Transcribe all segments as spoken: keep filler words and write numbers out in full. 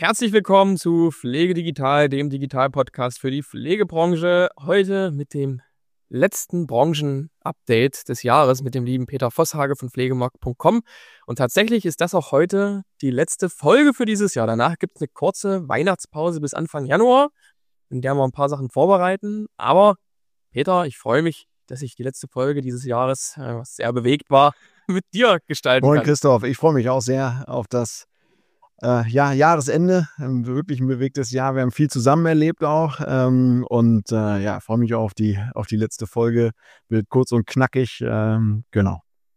Herzlich willkommen zu Pflege Digital, dem Digital-Podcast für die Pflegebranche. Heute mit dem letzten Branchen-Update des Jahres mit dem lieben Peter Vosshage von pflegemarkt punkt com. Und tatsächlich ist das auch heute die letzte Folge für dieses Jahr. Danach gibt es eine kurze Weihnachtspause bis Anfang Januar, in der wir ein paar Sachen vorbereiten. Aber Peter, ich freue mich, dass ich die letzte Folge dieses Jahres, äh, was sehr bewegt war, mit dir gestalten Moin kann. Christoph, ich freue mich auch sehr auf das äh, ja, Jahresende. Ein wirklich ein bewegtes Jahr. Wir haben viel zusammen erlebt auch ähm, und äh, ja, freue mich auch auf die, auf die letzte Folge. Wird kurz und knackig, ähm, genau.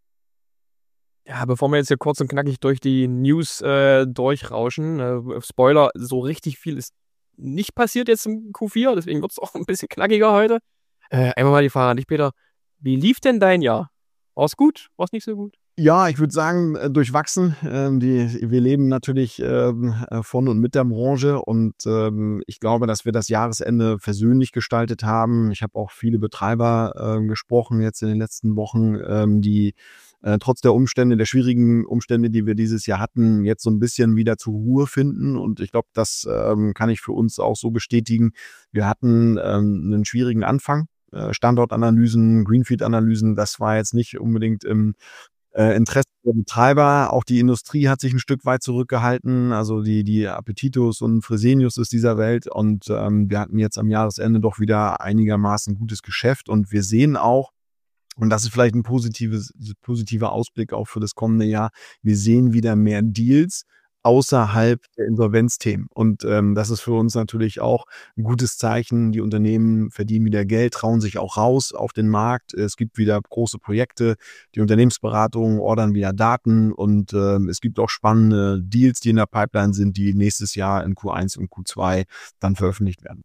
Ja, bevor wir jetzt hier kurz und knackig durch die News äh, durchrauschen, äh, Spoiler, so richtig viel ist nicht passiert jetzt im Q vier, deswegen wird es auch ein bisschen knackiger heute. Äh, einmal mal die Frage an dich, Peter. Wie lief denn dein Jahr? War's gut? War's nicht so gut? Ja, ich würde sagen, äh, durchwachsen. Ähm, die, wir leben natürlich ähm, äh, von und mit der Branche und ähm, ich glaube, dass wir das Jahresende versöhnlich gestaltet haben. Ich habe auch viele Betreiber äh, gesprochen jetzt in den letzten Wochen, ähm, die äh, trotz der Umstände, der schwierigen Umstände, die wir dieses Jahr hatten, jetzt so ein bisschen wieder zur Ruhe finden. Und ich glaube, das ähm, kann ich für uns auch so bestätigen. Wir hatten ähm, einen schwierigen Anfang. Standortanalysen, Greenfield-Analysen, das war jetzt nicht unbedingt im äh, Interesse der Betreiber. Auch die Industrie hat sich ein Stück weit zurückgehalten, also die, die Appetitos und Fresenius ist dieser Welt. Und ähm, wir hatten jetzt am Jahresende doch wieder einigermaßen gutes Geschäft. Und wir sehen auch, und das ist vielleicht ein positives, positiver Ausblick auch für das kommende Jahr, wir sehen wieder mehr Deals außerhalb der Insolvenzthemen. Und ähm, das ist für uns natürlich auch ein gutes Zeichen. Die Unternehmen verdienen wieder Geld, trauen sich auch raus auf den Markt. Es gibt wieder große Projekte. Die Unternehmensberatungen ordern wieder Daten und ähm, es gibt auch spannende Deals, die in der Pipeline sind, die nächstes Jahr in Q eins und Q zwei dann veröffentlicht werden.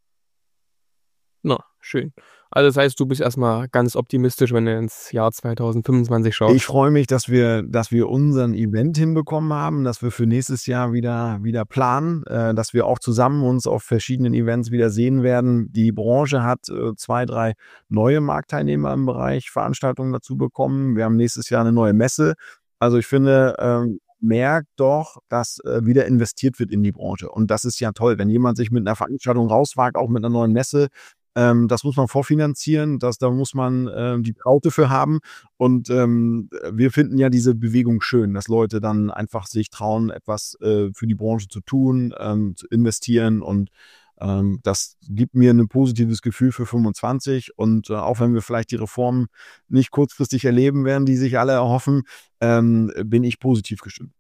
Na, schön. Also das heißt, du bist erstmal ganz optimistisch, wenn du ins Jahr zwanzig fünfundzwanzig schaust. Ich freue mich, dass wir, dass wir unseren Event hinbekommen haben, dass wir für nächstes Jahr wieder, wieder planen, äh, dass wir auch zusammen uns auf verschiedenen Events wieder sehen werden. Die Branche hat äh, zwei, drei neue Marktteilnehmer im Bereich Veranstaltungen dazu bekommen. Wir haben nächstes Jahr eine neue Messe. Also ich finde, ähm, merkt doch, dass äh, wieder investiert wird in die Branche. Und das ist ja toll, wenn jemand sich mit einer Veranstaltung rauswagt, auch mit einer neuen Messe. Ähm, das muss man vorfinanzieren, das, da muss man ähm, die Traute für haben. Und ähm, wir finden ja diese Bewegung schön, dass Leute dann einfach sich trauen, etwas äh, für die Branche zu tun, ähm, zu investieren. Und ähm, das gibt mir ein positives Gefühl für fünfundzwanzig. Und äh, auch wenn wir vielleicht die Reformen nicht kurzfristig erleben werden, die sich alle erhoffen, ähm, bin ich positiv gestimmt.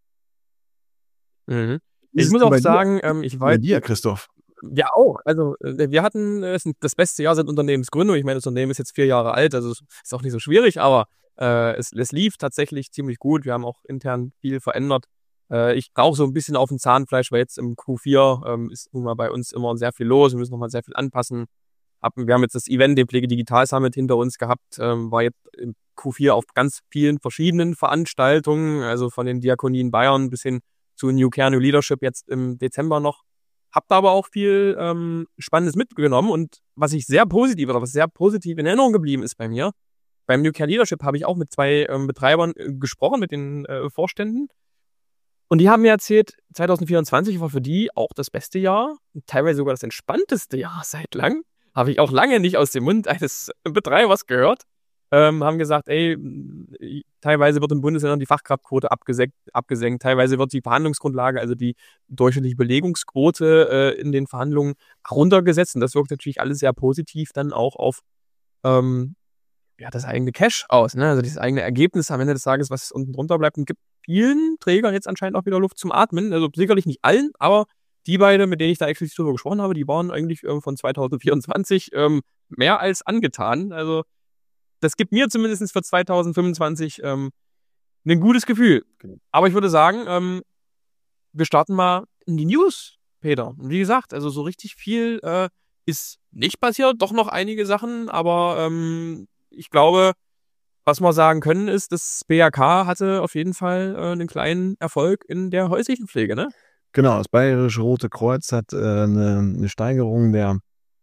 Mhm. Ich muss auch sagen, ähm, ich weiß... Bei dir, Christoph? Ja, auch. Also wir hatten äh, das beste Jahr seit Unternehmensgründung. Ich meine, das Unternehmen ist jetzt vier Jahre alt, also es ist auch nicht so schwierig, aber äh, es, es lief tatsächlich ziemlich gut. Wir haben auch intern viel verändert. Äh, ich brauche so ein bisschen auf dem Zahnfleisch, weil jetzt im Q vier ähm, ist nun mal bei uns immer sehr viel los. Wir müssen nochmal sehr viel anpassen. Wir haben jetzt das Event, den Pflege Digital Summit hinter uns gehabt, ähm, war jetzt im Q vier auf ganz vielen verschiedenen Veranstaltungen, also von den Diakonien Bayern bis hin zu New Care, New Leadership jetzt im Dezember noch. Hab da aber auch viel ähm, Spannendes mitgenommen und was ich sehr positiv oder was sehr positiv in Erinnerung geblieben ist bei mir, beim New Care Leadership habe ich auch mit zwei ähm, Betreibern äh, gesprochen, mit den äh, Vorständen und die haben mir erzählt, zwanzig vierundzwanzig war für die auch das beste Jahr, teilweise sogar das entspannteste Jahr seit langem, habe ich auch lange nicht aus dem Mund eines Betreibers gehört. Ähm, haben gesagt, ey, teilweise wird in Bundesländern die Fachkraftquote abgesenkt, abgesenkt, teilweise wird die Verhandlungsgrundlage, also die durchschnittliche Belegungsquote äh, in den Verhandlungen runtergesetzt und das wirkt natürlich alles sehr positiv dann auch auf ähm, ja, das eigene Cash aus, ne? Also das eigene Ergebnis am Ende des Tages, was unten drunter bleibt und gibt vielen Trägern jetzt anscheinend auch wieder Luft zum Atmen, also sicherlich nicht allen, aber die beiden, mit denen ich da explizit drüber gesprochen habe, die waren eigentlich ähm, von zwanzig vierundzwanzig ähm, mehr als angetan, also das gibt mir zumindest für zwanzig fünfundzwanzig ähm, ein gutes Gefühl. Aber ich würde sagen, ähm, wir starten mal in die News, Peter. Und wie gesagt, also so richtig viel äh, ist nicht passiert. Doch noch einige Sachen, aber ähm, ich glaube, was wir sagen können, ist, das B A K hatte auf jeden Fall äh, einen kleinen Erfolg in der häuslichen Pflege, ne? Genau, das Bayerische Rote Kreuz hat äh, eine, eine Steigerung der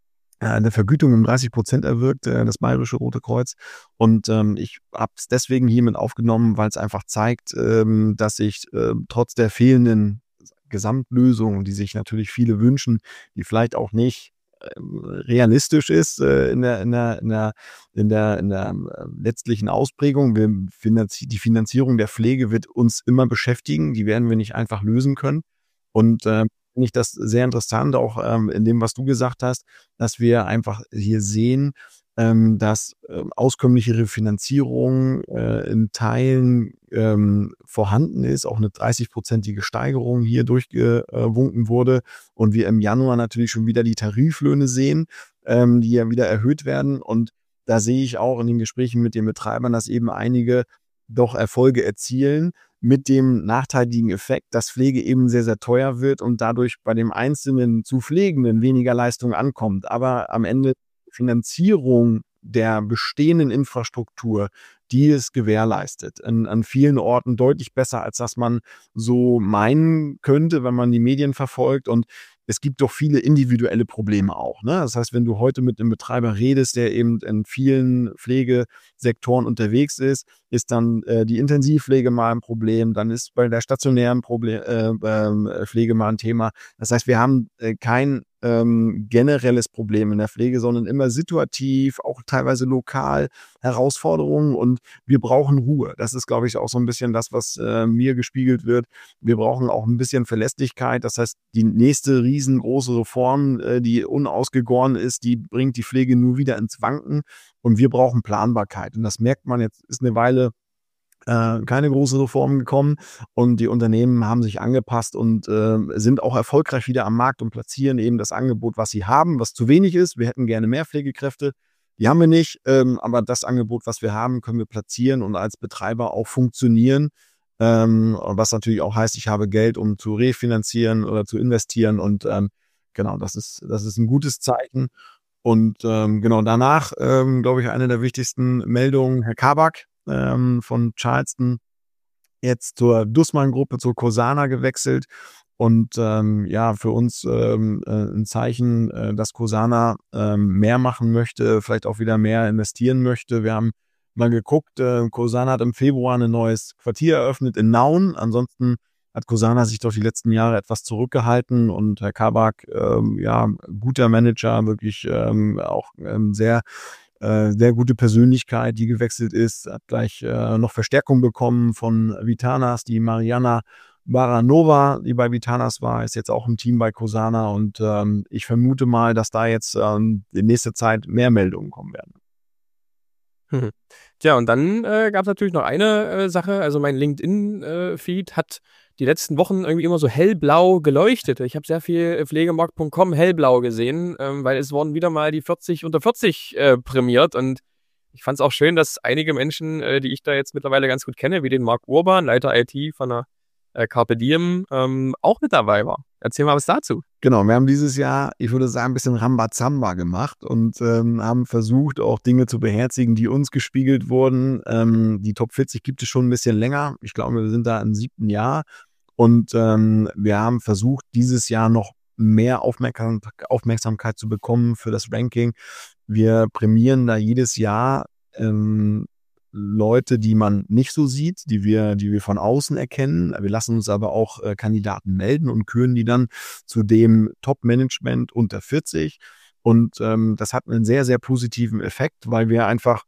eine Vergütung um dreißig Prozent erwirkt, äh, das Bayerische Rote Kreuz. Und ähm, ich habe es deswegen hiermit aufgenommen, weil es einfach zeigt, ähm, dass ich äh, trotz der fehlenden Gesamtlösung, die sich natürlich viele wünschen, die vielleicht auch nicht realistisch ist äh, in der in der in der in der in der äh, letztlichen Ausprägung. Wir finanzi- die Finanzierung der Pflege wird uns immer beschäftigen. Die werden wir nicht einfach lösen können. Und äh, finde ich das sehr interessant, auch ähm, in dem, was du gesagt hast, dass wir einfach hier sehen, ähm, dass äh, auskömmlichere Finanzierung äh, in Teilen ähm, vorhanden ist, auch eine dreißig-prozentige Steigerung hier durchgewunken wurde und wir im Januar natürlich schon wieder die Tariflöhne sehen, ähm, die ja wieder erhöht werden. Und da sehe ich auch in den Gesprächen mit den Betreibern, dass eben einige doch Erfolge erzielen, mit dem nachteiligen Effekt, dass Pflege eben sehr, sehr teuer wird und dadurch bei dem einzelnen zu Pflegenden weniger Leistung ankommt. Aber am Ende Finanzierung der bestehenden Infrastruktur, die es gewährleistet, an, an vielen Orten deutlich besser, als dass man so meinen könnte, wenn man die Medien verfolgt. Und es gibt doch viele individuelle Probleme auch. Ne? Das heißt, wenn du heute mit einem Betreiber redest, der eben in vielen Pflegesektoren unterwegs ist, ist dann äh, die Intensivpflege mal ein Problem, dann ist bei der stationären Problem, äh, äh, Pflege mal ein Thema. Das heißt, wir haben äh, kein ähm, generelles Problem in der Pflege, sondern immer situativ, auch teilweise lokal Herausforderungen und wir brauchen Ruhe. Das ist, glaube ich, auch so ein bisschen das, was äh, mir gespiegelt wird. Wir brauchen auch ein bisschen Verlässlichkeit. Das heißt, die nächste riesengroße Reform, äh, die unausgegoren ist, die bringt die Pflege nur wieder ins Wanken und wir brauchen Planbarkeit. Und das merkt man jetzt, ist eine Weile äh, keine große Reform gekommen und die Unternehmen haben sich angepasst und äh, sind auch erfolgreich wieder am Markt und platzieren eben das Angebot, was sie haben, was zu wenig ist. Wir hätten gerne mehr Pflegekräfte. Die haben wir nicht, ähm, aber das Angebot, was wir haben, können wir platzieren und als Betreiber auch funktionieren. Ähm, was natürlich auch heißt, ich habe Geld, um zu refinanzieren oder zu investieren und ähm, genau, das ist, das ist ein gutes Zeichen. Und ähm, genau danach, ähm, glaube ich, eine der wichtigsten Meldungen, Herr Kabak ähm, von Charleston, jetzt zur Dussmann-Gruppe, zur Cosana gewechselt. Und ähm, ja, für uns ähm, äh, ein Zeichen, äh, dass Cosana ähm, mehr machen möchte, vielleicht auch wieder mehr investieren möchte. Wir haben mal geguckt, äh, Cosana hat im Februar ein neues Quartier eröffnet in Nauen. Ansonsten hat Cosana sich doch die letzten Jahre etwas zurückgehalten und Herr Kabak, ähm, ja, guter Manager, wirklich ähm, auch ähm, sehr äh, sehr gute Persönlichkeit, die gewechselt ist, hat gleich äh, noch Verstärkung bekommen von Vitanas, die Mariana Baranova, die bei Vitanas war, ist jetzt auch im Team bei Cosana und ähm, ich vermute mal, dass da jetzt ähm, in nächster Zeit mehr Meldungen kommen werden. Hm. Tja, und dann äh, gab es natürlich noch eine äh, Sache, also mein LinkedIn-Feed äh, hat die letzten Wochen irgendwie immer so hellblau geleuchtet. Ich habe sehr viel pflegemarkt punkt com hellblau gesehen, ähm, weil es wurden wieder mal die vierzig unter vierzig äh, prämiert und ich fand es auch schön, dass einige Menschen, äh, die ich da jetzt mittlerweile ganz gut kenne, wie den Marc Urban, Leiter I T von der äh, Carpe Diem, ähm, auch mit dabei war. Erzähl mal was dazu. Genau, wir haben dieses Jahr, ich würde sagen, ein bisschen Rambazamba gemacht und ähm, haben versucht, auch Dinge zu beherzigen, die uns gespiegelt wurden. Ähm, die Top vierzig gibt es schon ein bisschen länger. Ich glaube, wir sind da im siebten Jahr. Und ähm, wir haben versucht, dieses Jahr noch mehr Aufmerksam- Aufmerksamkeit zu bekommen für das Ranking. Wir prämieren da jedes Jahr ähm, Leute, die man nicht so sieht, die wir, die wir von außen erkennen. Wir lassen uns aber auch äh, Kandidaten melden und küren die dann zu dem Top-Management unter vierzig. Und ähm, das hat einen sehr, sehr positiven Effekt, weil wir einfach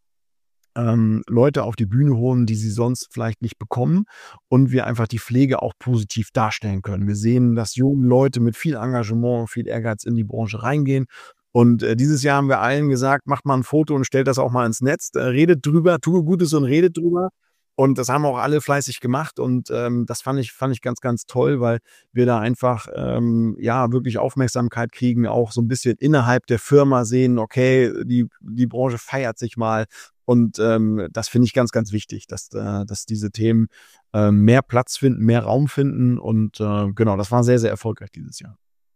ähm, Leute auf die Bühne holen, die sie sonst vielleicht nicht bekommen und wir einfach die Pflege auch positiv darstellen können. Wir sehen, dass junge Leute mit viel Engagement, viel Ehrgeiz in die Branche reingehen. Und äh, dieses Jahr haben wir allen gesagt, macht mal ein Foto und stellt das auch mal ins Netz, äh, redet drüber, tue Gutes und redet drüber. Und das haben auch alle fleißig gemacht und ähm, das fand ich, fand ich ganz, ganz toll, weil wir da einfach ähm, ja wirklich Aufmerksamkeit kriegen, auch so ein bisschen innerhalb der Firma sehen, okay, die, die Branche feiert sich mal. Und ähm, das finde ich ganz, ganz wichtig, dass, äh, dass diese Themen äh, mehr Platz finden, mehr Raum finden. Und äh, genau, das war sehr, sehr erfolgreich dieses Jahr.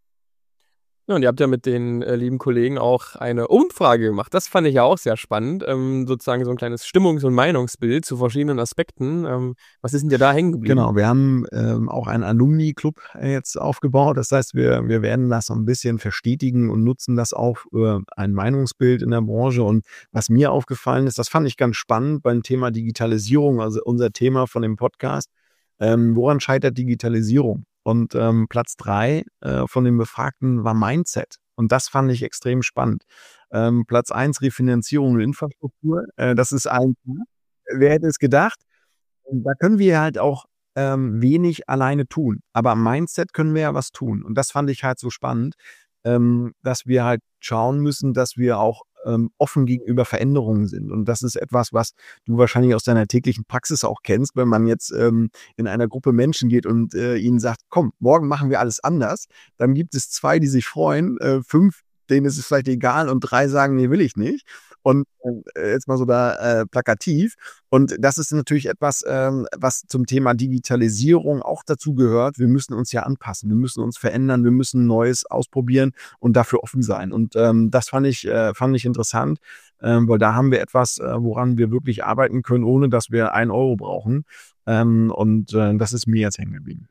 Ja, und ihr habt ja mit den äh, lieben Kollegen auch eine Umfrage gemacht. Das fand ich ja auch sehr spannend. Ähm, sozusagen so ein kleines Stimmungs- und Meinungsbild zu verschiedenen Aspekten. Ähm, was ist denn dir da hängen geblieben? Genau, wir haben ähm, auch einen Alumni-Club jetzt aufgebaut. Das heißt, wir, wir werden das so ein bisschen verstetigen und nutzen das auch für ein Meinungsbild in der Branche. Und was mir aufgefallen ist, das fand ich ganz spannend beim Thema Digitalisierung, also unser Thema von dem Podcast. Ähm, woran scheitert Digitalisierung? Und ähm, Platz drei äh, von den Befragten war Mindset. Und das fand ich extrem spannend. Ähm, Platz eins Refinanzierung und Infrastruktur. Äh, das ist ein, wer hätte es gedacht? Und da können wir halt auch ähm, wenig alleine tun. Aber am Mindset können wir ja was tun. Und das fand ich halt so spannend, ähm, dass wir halt schauen müssen, dass wir auch ähm, offen gegenüber Veränderungen sind. Und das ist etwas, was du wahrscheinlich aus deiner täglichen Praxis auch kennst, wenn man jetzt ähm, in einer Gruppe Menschen geht und äh, ihnen sagt, komm, morgen machen wir alles anders. Dann gibt es zwei, die sich freuen, äh, fünf, denen ist es vielleicht egal und drei sagen, nee, will ich nicht. Und äh, jetzt mal so da äh, plakativ. Und das ist natürlich etwas, ähm, was zum Thema Digitalisierung auch dazu gehört. Wir müssen uns ja anpassen, wir müssen uns verändern, wir müssen Neues ausprobieren und dafür offen sein. Und ähm, das fand ich, äh, fand ich interessant, ähm, weil da haben wir etwas, äh, woran wir wirklich arbeiten können, ohne dass wir einen Euro brauchen. Ähm, und äh, das ist mir jetzt hängen geblieben.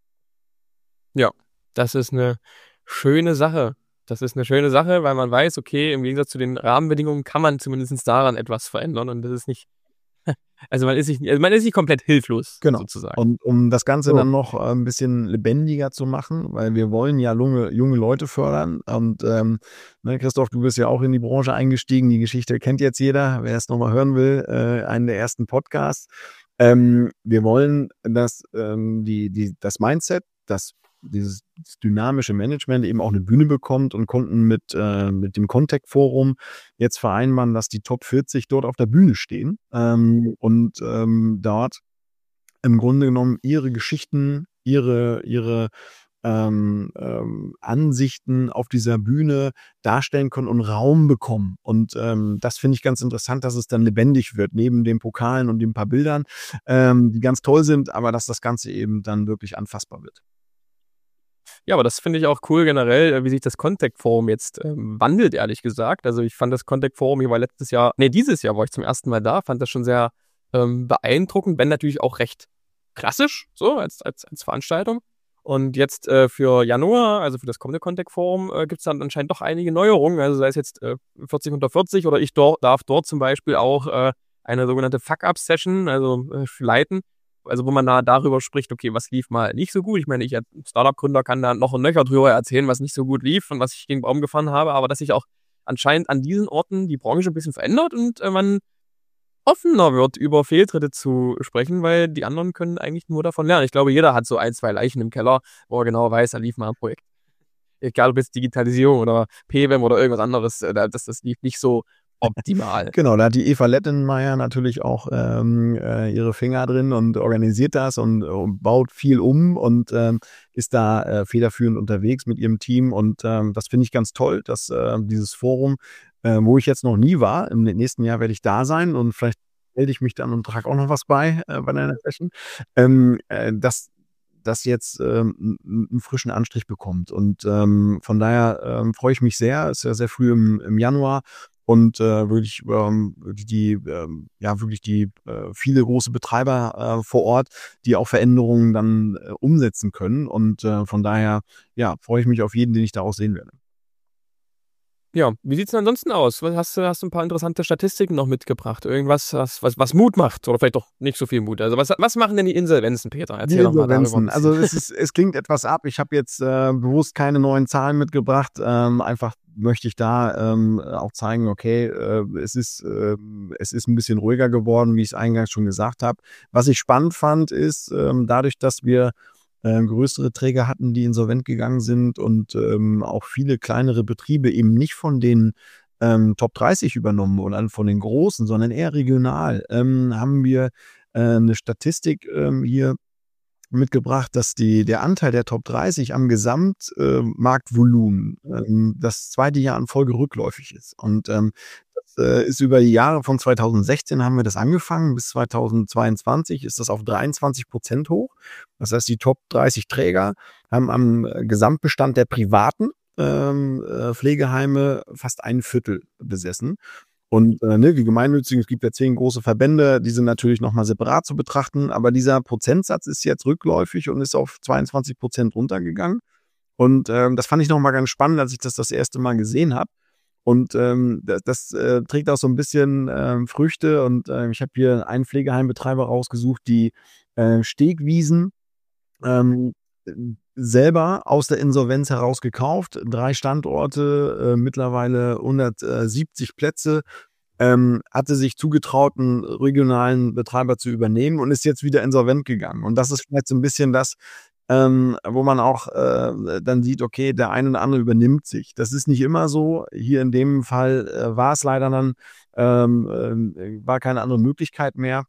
Ja, das ist eine schöne Sache. Das ist eine schöne Sache, weil man weiß, okay, im Gegensatz zu den Rahmenbedingungen kann man zumindest daran etwas verändern und das ist nicht, also man ist nicht, also man ist nicht komplett hilflos, Genau. sozusagen. Und um das Ganze So. dann noch äh, ein bisschen lebendiger zu machen, weil wir wollen ja junge, junge Leute fördern. Und ähm, ne, Christoph, du bist ja auch in die Branche eingestiegen. Die Geschichte kennt jetzt jeder, wer es nochmal hören will, äh, einen der ersten Podcasts. Ähm, wir wollen, dass ähm, die, die, das Mindset, das dieses dynamische Management eben auch eine Bühne bekommt und konnten mit, äh, mit dem Contact Forum jetzt vereinbaren, dass die Top vierzig dort auf der Bühne stehen ähm, und ähm, dort im Grunde genommen ihre Geschichten, ihre, ihre ähm, ähm, Ansichten auf dieser Bühne darstellen können und Raum bekommen. Und ähm, das finde ich ganz interessant, dass es dann lebendig wird, neben den Pokalen und den paar Bildern, ähm, die ganz toll sind, aber dass das Ganze eben dann wirklich anfassbar wird. Ja, aber das finde ich auch cool generell, wie sich das Contact Forum jetzt ähm, wandelt, ehrlich gesagt. Also ich fand das Contact Forum, ich war letztes Jahr, nee, dieses Jahr war ich zum ersten Mal da, fand das schon sehr ähm, beeindruckend, wenn natürlich auch recht klassisch, so als, als, als Veranstaltung. Und jetzt äh, für Januar, also für das kommende Contact Forum, äh, gibt es dann anscheinend doch einige Neuerungen. Also sei es jetzt äh, vierzig unter vierzig oder ich dor- darf dort zum Beispiel auch äh, eine sogenannte Fuck-Up-Session, also äh, leiten. Also wo man da darüber spricht, okay, was lief mal nicht so gut. Ich meine, ich als Startup-Gründer kann da noch ein Nöcher drüber erzählen, was nicht so gut lief und was ich gegen den Baum gefahren habe, aber dass sich auch anscheinend an diesen Orten die Branche ein bisschen verändert und äh, man offener wird, über Fehltritte zu sprechen, weil die anderen können eigentlich nur davon lernen. Ich glaube, jeder hat so ein, zwei Leichen im Keller, wo er genau weiß, da lief mal ein Projekt. Egal ob jetzt Digitalisierung oder P W A M oder irgendwas anderes, äh, das, das lief nicht so optimal. Genau, da hat die Eva Lettenmeier natürlich auch ähm, äh, ihre Finger drin und organisiert das und, und baut viel um und ähm, ist da äh, federführend unterwegs mit ihrem Team und ähm, das finde ich ganz toll, dass äh, dieses Forum, äh, wo ich jetzt noch nie war, im nächsten Jahr werde ich da sein und vielleicht melde ich mich dann und trage auch noch was bei äh, bei deiner Session, ähm, äh, dass das jetzt ähm, einen frischen Anstrich bekommt und ähm, von daher ähm, freue ich mich sehr, ist ja sehr früh im, im Januar. Und äh, wirklich ähm, die, ähm, ja wirklich die äh, viele große Betreiber äh, vor Ort, die auch Veränderungen dann äh, umsetzen können. Und äh, von daher, ja, freue ich mich auf jeden, den ich daraus sehen werde. Ja, wie sieht's denn ansonsten aus? Was hast du, hast du ein paar interessante Statistiken noch mitgebracht? Irgendwas, was, was, was Mut macht? Oder vielleicht doch nicht so viel Mut. Also was, was machen denn die Insolvenzen, Peter? Erzähl Die doch mal darüber ein Insolvenzen. bisschen. Also es ist, es klingt etwas ab. Ich habe jetzt äh, bewusst keine neuen Zahlen mitgebracht. Ähm, einfach möchte ich da ähm, auch zeigen, okay, äh, es ist äh, es ist ein bisschen ruhiger geworden, wie ich es eingangs schon gesagt habe. Was ich spannend fand, ist ähm, dadurch, dass wir äh, größere Träger hatten, die insolvent gegangen sind und ähm, auch viele kleinere Betriebe eben nicht von den ähm, Top dreißig übernommen oder von den großen, sondern eher regional, ähm, haben wir äh, eine Statistik ähm, hier mitgebracht, dass die, der Anteil der Top dreißig am Gesamtmarktvolumen äh, ähm, das zweite Jahr in Folge rückläufig ist. Und ähm, das äh, ist über die Jahre von zweitausendsechzehn haben wir das angefangen, bis zweitausendzweiundzwanzig ist das auf dreiundzwanzig Prozent hoch. Das heißt, die Top dreißig Träger haben am Gesamtbestand der privaten ähm, äh, Pflegeheime fast ein Viertel besessen. Und äh, ne, die gemeinnützigen, es gibt ja zehn große Verbände, die sind natürlich nochmal separat zu betrachten, aber dieser Prozentsatz ist jetzt rückläufig und ist auf zweiundzwanzig Prozent runtergegangen. Und ähm, das fand ich nochmal ganz spannend, als ich das das erste Mal gesehen habe. Und ähm, das, das äh, trägt auch so ein bisschen ähm, Früchte. Und äh, ich habe hier einen Pflegeheimbetreiber rausgesucht, die äh, Stegwiesen. Ähm, selber aus der Insolvenz heraus gekauft, drei Standorte, äh, mittlerweile hundertsiebzig Plätze, ähm, hatte sich zugetraut, einen regionalen Betreiber zu übernehmen und ist jetzt wieder insolvent gegangen. Und das ist vielleicht so ein bisschen das, ähm, wo man auch äh, dann sieht, okay, der eine oder andere übernimmt sich. Das ist nicht immer so. Hier in dem Fall äh, war es leider dann, ähm, äh, war keine andere Möglichkeit mehr.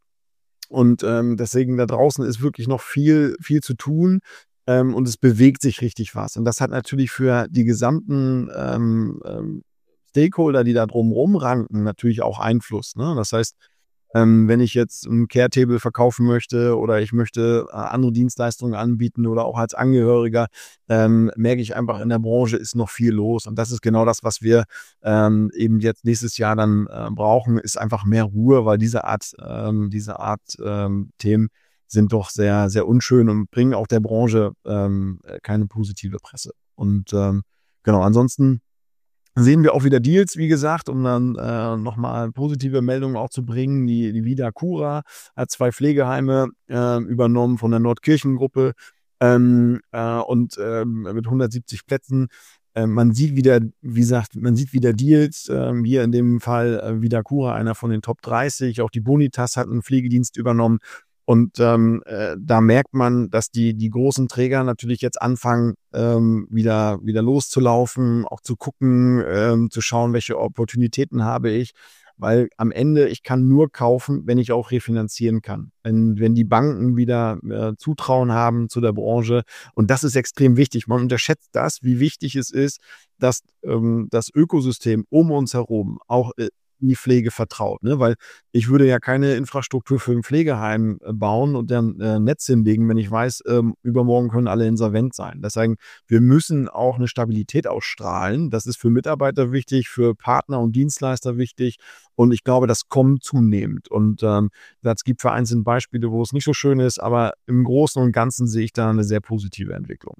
Und ähm, deswegen da draußen ist wirklich noch viel, viel zu tun. Ähm, und es bewegt sich richtig was. Und das hat natürlich für die gesamten ähm, ähm, Stakeholder, die da drumherum ranken, natürlich auch Einfluss. Ne? Das heißt, ähm, wenn ich jetzt ein Care-Table verkaufen möchte oder ich möchte äh, andere Dienstleistungen anbieten oder auch als Angehöriger, ähm, merke ich einfach, in der Branche ist noch viel los. Und das ist genau das, was wir ähm, eben jetzt nächstes Jahr dann äh, brauchen, ist einfach mehr Ruhe, weil diese Art, ähm, diese Art ähm, Themen sind doch sehr, sehr unschön und bringen auch der Branche ähm, keine positive Presse. Und ähm, genau, ansonsten sehen wir auch wieder Deals, wie gesagt, um dann äh, nochmal positive Meldungen auch zu bringen. Die, die Vida Cura hat zwei Pflegeheime äh, übernommen von der Nordkirchengruppe ähm, äh, und äh, mit hundertsiebzig Plätzen. Äh, man sieht wieder, wie gesagt, man sieht wieder Deals. Äh, hier in dem Fall äh, Vida Cura, einer von den Top dreißig. Auch die Bonitas hat einen Pflegedienst übernommen. Und ähm, äh, da merkt man, dass die die großen Träger natürlich jetzt anfangen, ähm, wieder wieder loszulaufen, auch zu gucken, ähm, zu schauen, welche Opportunitäten habe ich. Weil am Ende, ich kann nur kaufen, wenn ich auch refinanzieren kann. Wenn, wenn die Banken wieder äh, Zutrauen haben zu der Branche. Und das ist extrem wichtig. Man unterschätzt das, wie wichtig es ist, dass ähm, das Ökosystem um uns herum auch äh, in die Pflege vertraut, ne? Weil ich würde ja keine Infrastruktur für ein Pflegeheim äh, bauen und dann äh, Netz hinlegen, wenn ich weiß, ähm, übermorgen können alle insolvent sein. Deswegen, wir müssen auch eine Stabilität ausstrahlen. Das ist für Mitarbeiter wichtig, für Partner und Dienstleister wichtig. Und ich glaube, das kommt zunehmend. Und ähm, es gibt vereinzelt Beispiele, wo es nicht so schön ist, aber im Großen und Ganzen sehe ich da eine sehr positive Entwicklung.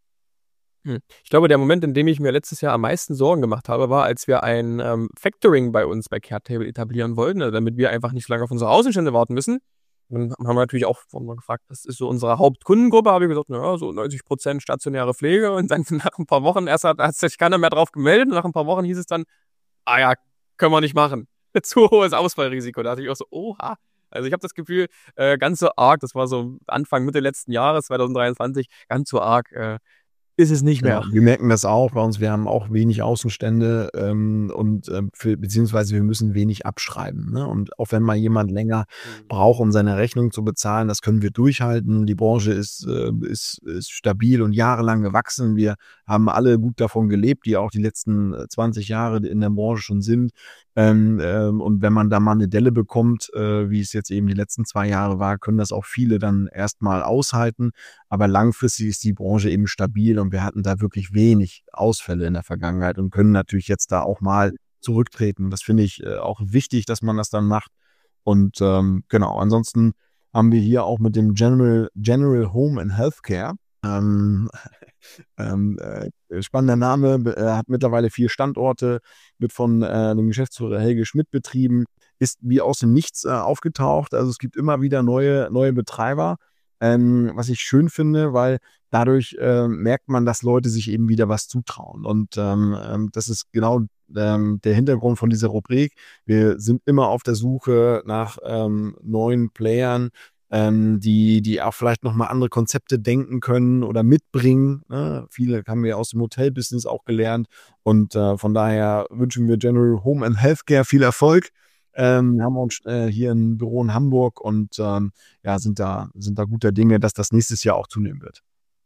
Hm. Ich glaube, der Moment, in dem ich mir letztes Jahr am meisten Sorgen gemacht habe, war, als wir ein ähm, Factoring bei uns bei Care-Table etablieren wollten, also damit wir einfach nicht so lange auf unsere Außenstände warten müssen. Dann haben wir natürlich auch mal gefragt, was ist so unsere Hauptkundengruppe? Habe ich gesagt, naja, so neunzig Prozent stationäre Pflege. Und dann nach ein paar Wochen, erst hat, hat sich keiner mehr drauf gemeldet. Und nach ein paar Wochen hieß es dann, ah ja, können wir nicht machen. Zu hohes Ausfallrisiko. Da hatte ich auch so, oha. Also ich habe das Gefühl, äh, ganz so arg, das war so Anfang, Mitte letzten Jahres, zwanzig dreiundzwanzig, ganz so arg äh, ist es nicht mehr. Genau. Wir merken das auch bei uns. Wir haben auch wenig Außenstände ähm, und äh, für, beziehungsweise wir müssen wenig abschreiben. Ne? Und auch wenn mal jemand länger mhm. braucht, um seine Rechnung zu bezahlen, das können wir durchhalten. Die Branche ist, äh, ist, ist stabil und jahrelang gewachsen. Wir haben alle gut davon gelebt, die auch die letzten zwanzig Jahre in der Branche schon sind. Ähm, ähm, und wenn man da mal eine Delle bekommt, äh, wie es jetzt eben die letzten zwei Jahre war, können das auch viele dann erstmal aushalten. Aber langfristig ist die Branche eben stabil und wir hatten da wirklich wenig Ausfälle in der Vergangenheit und können natürlich jetzt da auch mal zurücktreten. Das finde ich äh, auch wichtig, dass man das dann macht. Und ähm, genau, ansonsten haben wir hier auch mit dem General, General Home and Healthcare ähm, Ähm, äh, spannender Name, äh, hat mittlerweile vier Standorte, wird von äh, dem Geschäftsführer Helge Schmidt betrieben, ist wie aus dem Nichts äh, aufgetaucht. Also es gibt immer wieder neue, neue Betreiber, ähm, was ich schön finde, weil dadurch äh, merkt man, dass Leute sich eben wieder was zutrauen. Und ähm, ähm, das ist genau ähm, der Hintergrund von dieser Rubrik. Wir sind immer auf der Suche nach ähm, neuen Playern, Ähm, die, die auch vielleicht nochmal andere Konzepte denken können oder mitbringen. Ne? Viele haben wir aus dem Hotelbusiness auch gelernt und äh, von daher wünschen wir General Home and Healthcare viel Erfolg. Ähm, wir haben uns äh, hier ein Büro in Hamburg und ähm, ja, sind da, sind da guter Dinge, dass das nächstes Jahr auch zunehmen wird.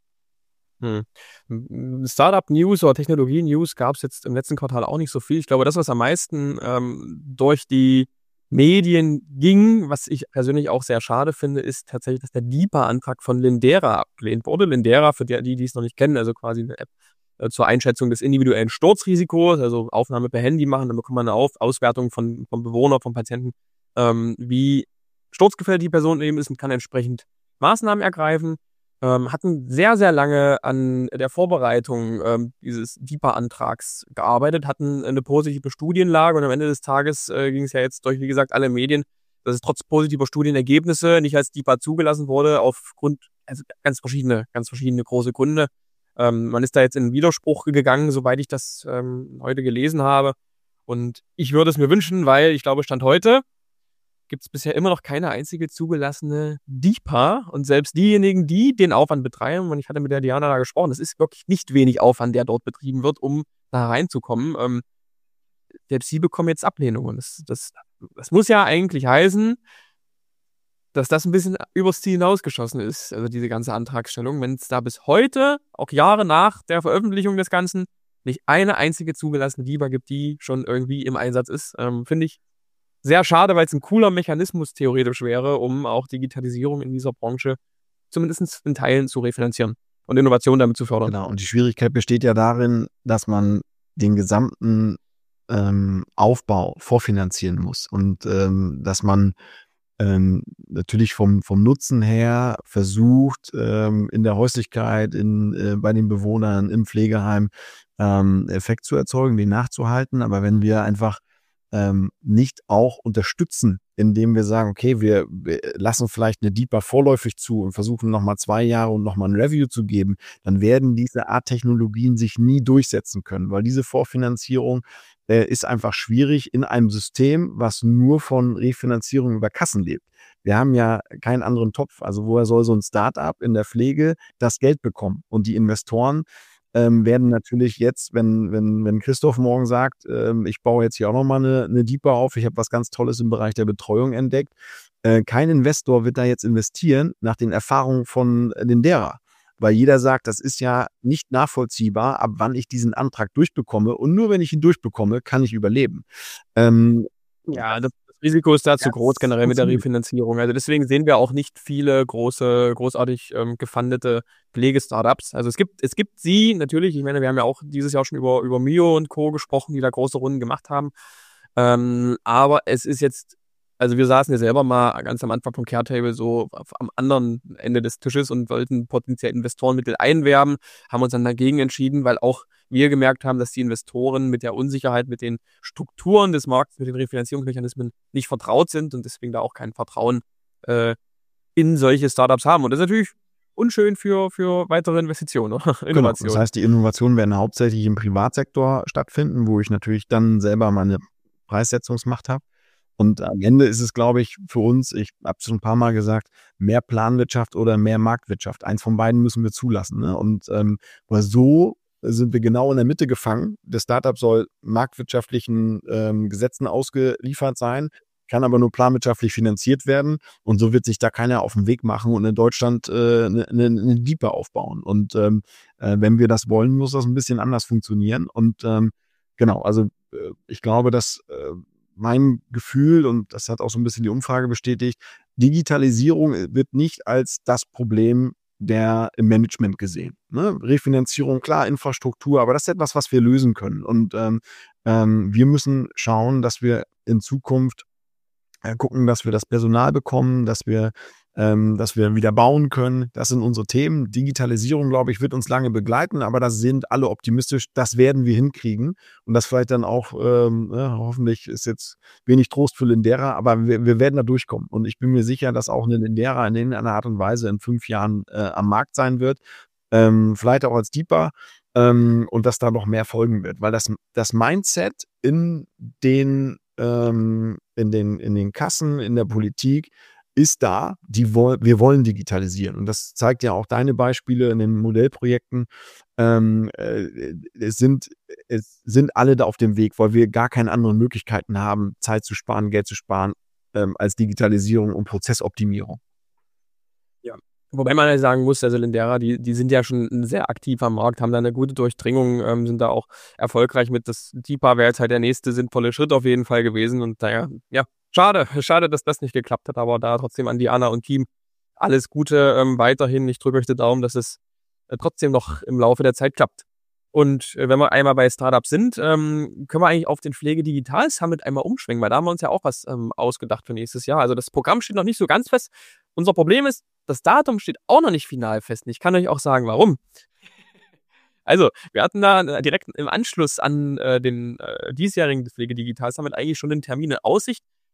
Hm. Startup-News oder Technologie-News gab es jetzt im letzten Quartal auch nicht so viel. Ich glaube, das, was am meisten ähm, durch die Medien ging, was ich persönlich auch sehr schade finde, ist tatsächlich, dass der D I P A-Antrag von Lindera abgelehnt wurde. Lindera, für die, die es noch nicht kennen, also quasi eine App äh, zur Einschätzung des individuellen Sturzrisikos, also Aufnahme per Handy machen, dann bekommt man eine Auf Auswertung von, vom Bewohner, vom Patienten, ähm, wie sturzgefährdet die Person eben ist und kann entsprechend Maßnahmen ergreifen. Ähm, hatten sehr, sehr lange an der Vorbereitung ähm, dieses D I P A-Antrags gearbeitet, hatten eine positive Studienlage und am Ende des Tages äh, ging es ja jetzt durch, wie gesagt, alle Medien, dass es trotz positiver Studienergebnisse nicht als D I P A zugelassen wurde aufgrund also ganz verschiedene, ganz verschiedene große Gründe. Ähm, man ist da jetzt in Widerspruch gegangen, soweit ich das ähm, heute gelesen habe. Und ich würde es mir wünschen, weil ich glaube, Stand heute gibt es bisher immer noch keine einzige zugelassene D I P A. Und selbst diejenigen, die den Aufwand betreiben, und ich hatte mit der Diana da gesprochen, das ist wirklich nicht wenig Aufwand, der dort betrieben wird, um da reinzukommen. Ähm, selbst sie bekommen jetzt Ablehnungen. Das, das, das muss ja eigentlich heißen, dass das ein bisschen übers Ziel hinausgeschossen ist, also diese ganze Antragstellung, wenn es da bis heute, auch Jahre nach der Veröffentlichung des Ganzen, nicht eine einzige zugelassene D I P A gibt, die schon irgendwie im Einsatz ist. Ähm, finde ich sehr schade, weil es ein cooler Mechanismus theoretisch wäre, um auch Digitalisierung in dieser Branche zumindest in Teilen zu refinanzieren und Innovation damit zu fördern. Genau, und die Schwierigkeit besteht ja darin, dass man den gesamten ähm, Aufbau vorfinanzieren muss und ähm, dass man ähm, natürlich vom, vom Nutzen her versucht, ähm, in der Häuslichkeit, in, äh, bei den Bewohnern, im Pflegeheim ähm, Effekt zu erzeugen, den nachzuhalten. Aber wenn wir einfach ähm, nicht auch unterstützen, indem wir sagen, okay, wir, wir lassen vielleicht eine D I P A vorläufig zu und versuchen nochmal zwei Jahre und nochmal ein Review zu geben, dann werden diese Art Technologien sich nie durchsetzen können, weil diese Vorfinanzierung äh, ist einfach schwierig in einem System, was nur von Refinanzierung über Kassen lebt. Wir haben ja keinen anderen Topf. Also woher soll so ein Start-up in der Pflege das Geld bekommen? Und die Investoren ähm, werden natürlich jetzt, wenn, wenn, wenn Christoph morgen sagt, ähm, ich baue jetzt hier auch nochmal eine, eine D I P A auf, ich habe was ganz Tolles im Bereich der Betreuung entdeckt, äh, kein Investor wird da jetzt investieren nach den Erfahrungen von Lindera. Weil jeder sagt, das ist ja nicht nachvollziehbar, ab wann ich diesen Antrag durchbekomme. Und nur wenn ich ihn durchbekomme, kann ich überleben. Ähm, Ja, das Risiko ist da zu groß generell mit der Refinanzierung. Also deswegen sehen wir auch nicht viele große, großartig ähm, gefundete Pflegestartups. Also es gibt, es gibt sie natürlich. Ich meine, wir haben ja auch dieses Jahr schon über über Mio und Co. gesprochen, die da große Runden gemacht haben. Ähm, aber es ist jetzt, also wir saßen ja selber mal ganz am Anfang vom Caretable so auf, am anderen Ende des Tisches und wollten potenziell Investorenmittel einwerben, haben uns dann dagegen entschieden, weil auch wir gemerkt haben, dass die Investoren mit der Unsicherheit, mit den Strukturen des Marktes, mit den Refinanzierungsmechanismen nicht vertraut sind und deswegen da auch kein Vertrauen äh, in solche Startups haben. Und das ist natürlich unschön für, für weitere Investitionen oder Innovationen. Genau, das heißt, die Innovationen werden hauptsächlich im Privatsektor stattfinden, wo ich natürlich dann selber meine Preissetzungsmacht habe. Und am Ende ist es, glaube ich, für uns, ich habe es schon ein paar Mal gesagt, mehr Planwirtschaft oder mehr Marktwirtschaft. Eins von beiden müssen wir zulassen. Ne? Und ähm, weil so sind wir genau in der Mitte gefangen. Das Startup soll marktwirtschaftlichen ähm, Gesetzen ausgeliefert sein, kann aber nur planwirtschaftlich finanziert werden. Und so wird sich da keiner auf den Weg machen und in Deutschland äh, eine, eine D I P A aufbauen. Und ähm, äh, wenn wir das wollen, muss das ein bisschen anders funktionieren. Und ähm, genau, also äh, ich glaube, dass äh, mein Gefühl, und das hat auch so ein bisschen die Umfrage bestätigt, Digitalisierung wird nicht als das Problem der im Management gesehen. Ne? Refinanzierung, klar, Infrastruktur, aber das ist etwas, was wir lösen können. Und ähm, ähm, wir müssen schauen, dass wir in Zukunft äh, gucken, dass wir das Personal bekommen, dass wir ähm, dass wir wieder bauen können. Das sind unsere Themen. Digitalisierung, glaube ich, wird uns lange begleiten, aber da sind alle optimistisch, das werden wir hinkriegen. Und das vielleicht dann auch, ähm, ja, hoffentlich ist jetzt wenig Trost für Lindera, aber wir, wir werden da durchkommen. Und ich bin mir sicher, dass auch eine Lindera in irgendeiner Art und Weise in fünf Jahren äh, am Markt sein wird. Ähm, vielleicht auch als D I P A. Ähm, und dass da noch mehr folgen wird. Weil das, das Mindset in den, ähm, in den, in den Kassen, in der Politik, ist da, die woll- wir wollen digitalisieren. Und das zeigt ja auch deine Beispiele in den Modellprojekten. Ähm, äh, es, sind, es sind alle da auf dem Weg, weil wir gar keine anderen Möglichkeiten haben, Zeit zu sparen, Geld zu sparen, ähm, als Digitalisierung und Prozessoptimierung. Ja. Wobei man ja sagen muss, also Lindera, die, die sind ja schon sehr aktiv am Markt, haben da eine gute Durchdringung, ähm, sind da auch erfolgreich mit. Das D I P A wäre jetzt halt der nächste sinnvolle Schritt auf jeden Fall gewesen. Und daher, ja, schade, schade, dass das nicht geklappt hat, aber da trotzdem an Diana und Team alles Gute ähm, weiterhin. Ich drücke euch den Daumen, dass es äh, trotzdem noch im Laufe der Zeit klappt. Und äh, wenn wir einmal bei Startups sind, ähm, können wir eigentlich auf den Pflege-Digital Summit einmal umschwenken, weil da haben wir uns ja auch was ähm, ausgedacht für nächstes Jahr. Also das Programm steht noch nicht so ganz fest. Unser Problem ist, das Datum steht auch noch nicht final fest. Ich kann euch auch sagen, warum. Also, wir hatten da direkt im Anschluss an äh, den äh, diesjährigen Pflege-Digital Summit eigentlich schon den Termin in Aussicht.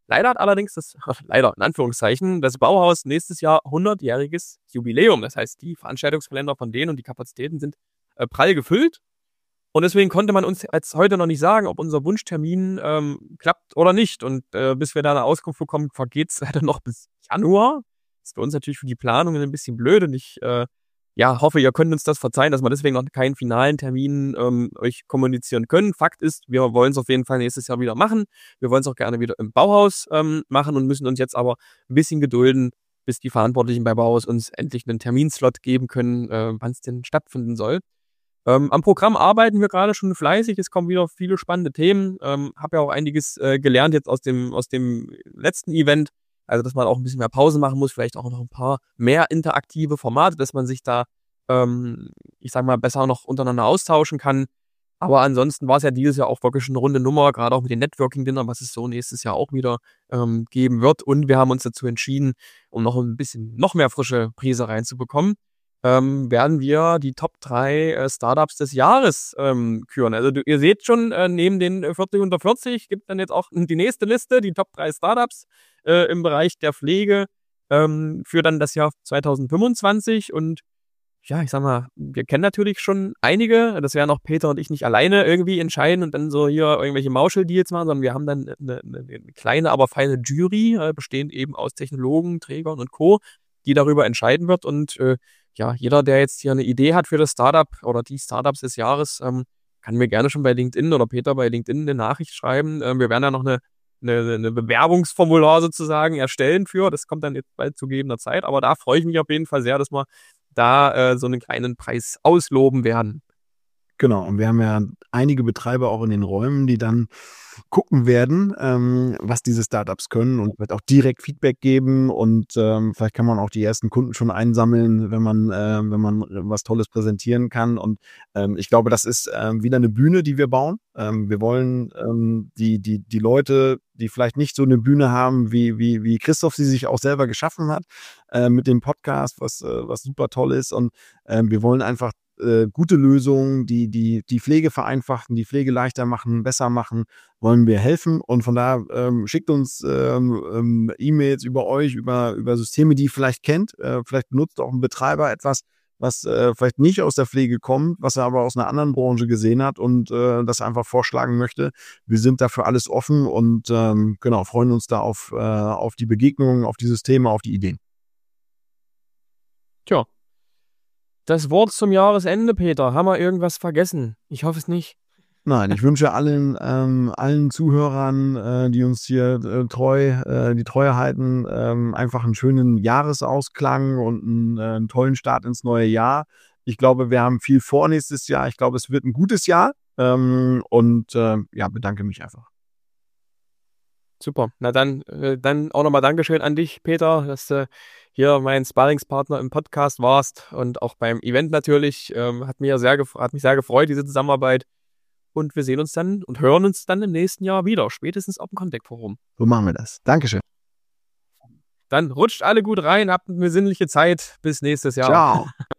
Leider hat allerdings das, leider in Anführungszeichen, das Bauhaus nächstes Jahr hundertjähriges Jubiläum. Das heißt, die Veranstaltungskalender von denen und die Kapazitäten sind äh, prall gefüllt. Und deswegen konnte man uns jetzt heute noch nicht sagen, ob unser Wunschtermin ähm, klappt oder nicht. Und äh, bis wir da eine Auskunft bekommen, vergeht es leider noch bis Januar. Das ist für uns natürlich für die Planung ein bisschen blöd. Und ich äh, ja, hoffe, ihr könnt uns das verzeihen, dass wir deswegen noch keinen finalen Termin ähm, euch kommunizieren können. Fakt ist, wir wollen es auf jeden Fall nächstes Jahr wieder machen. Wir wollen es auch gerne wieder im Bauhaus ähm, machen und müssen uns jetzt aber ein bisschen gedulden, bis die Verantwortlichen bei Bauhaus uns endlich einen Terminslot geben können, äh, wann es denn stattfinden soll. Ähm, am Programm arbeiten wir gerade schon fleißig. Es kommen wieder viele spannende Themen. Ähm, habe ja auch einiges äh, gelernt jetzt aus dem aus dem letzten Event. Also, dass man auch ein bisschen mehr Pause machen muss, vielleicht auch noch ein paar mehr interaktive Formate, dass man sich da, ähm, ich sag mal, besser noch untereinander austauschen kann. Aber ansonsten war es ja dieses Jahr auch wirklich eine runde Nummer, gerade auch mit den Networking-Dinnern, was es so nächstes Jahr auch wieder ähm, geben wird. Und wir haben uns dazu entschieden, um noch ein bisschen noch mehr frische Prise reinzubekommen, ähm, werden wir die Top drei äh, Startups des Jahres ähm, küren. Also du, ihr seht schon, äh, neben den vierzig unter vierzig gibt dann jetzt auch die nächste Liste, die Top drei Startups äh, im Bereich der Pflege ähm, für dann das Jahr zwanzig fünfundzwanzig. Und ja, ich sag mal, wir kennen natürlich schon einige. Das werden auch Peter und ich nicht alleine irgendwie entscheiden und dann so hier irgendwelche Mauschel-Deals machen, sondern wir haben dann eine, eine, eine kleine, aber feine Jury, äh, bestehend eben aus Technologen, Trägern und Co., die darüber entscheiden wird. Und äh, ja, jeder, der jetzt hier eine Idee hat für das Startup oder die Startups des Jahres, ähm, kann mir gerne schon bei LinkedIn oder Peter bei LinkedIn eine Nachricht schreiben. Ähm, wir werden ja noch eine, eine, eine Bewerbungsformular sozusagen erstellen für. Das kommt dann jetzt bald zu gegebener Zeit. Aber da freue ich mich auf jeden Fall sehr, dass wir da äh, so einen kleinen Preis ausloben werden. Genau, und wir haben ja einige Betreiber auch in den Räumen, die dann gucken werden, ähm, was diese Startups können und wird auch direkt Feedback geben und ähm, vielleicht kann man auch die ersten Kunden schon einsammeln, wenn man äh, wenn man was Tolles präsentieren kann. Und ähm, ich glaube, das ist ähm, wieder eine Bühne, die wir bauen. Ähm, wir wollen ähm, die die die Leute, die vielleicht nicht so eine Bühne haben, wie wie wie Christoph sie sich auch selber geschaffen hat äh, mit dem Podcast, was äh, was super toll ist. Und äh, wir wollen einfach äh, gute Lösungen, die die die Pflege vereinfachen, die Pflege leichter machen, besser machen, wollen wir helfen. Und von daher ähm, schickt uns ähm, ähm, E-Mails über euch, über über Systeme, die ihr vielleicht kennt. Äh, vielleicht benutzt auch ein Betreiber etwas, was äh, vielleicht nicht aus der Pflege kommt, was er aber aus einer anderen Branche gesehen hat und äh, das einfach vorschlagen möchte. Wir sind dafür alles offen und ähm, genau, freuen uns da auf, äh, auf die Begegnungen, auf die Systeme, auf die Ideen. Tja. Das Wort zum Jahresende, Peter. Haben wir irgendwas vergessen? Ich hoffe es nicht. Nein, ich wünsche allen, ähm, allen Zuhörern, äh, die uns hier äh, treu, äh, die Treue halten, ähm, einfach einen schönen Jahresausklang und einen, äh, einen tollen Start ins neue Jahr. Ich glaube, wir haben viel vor nächstes Jahr. Ich glaube, es wird ein gutes Jahr. Ähm, und äh, ja, bedanke mich einfach. Super. Na dann, äh, dann auch nochmal Dankeschön an dich, Peter, dass du hier mein Sparringspartner im Podcast warst und auch beim Event natürlich. Ähm, hat, mir sehr gef- hat mich sehr gefreut, diese Zusammenarbeit. Und wir sehen uns dann und hören uns dann im nächsten Jahr wieder, spätestens auf dem Contact Forum. So machen wir das. Dankeschön. Dann rutscht alle gut rein, habt eine besinnliche Zeit. Bis nächstes Jahr. Ciao.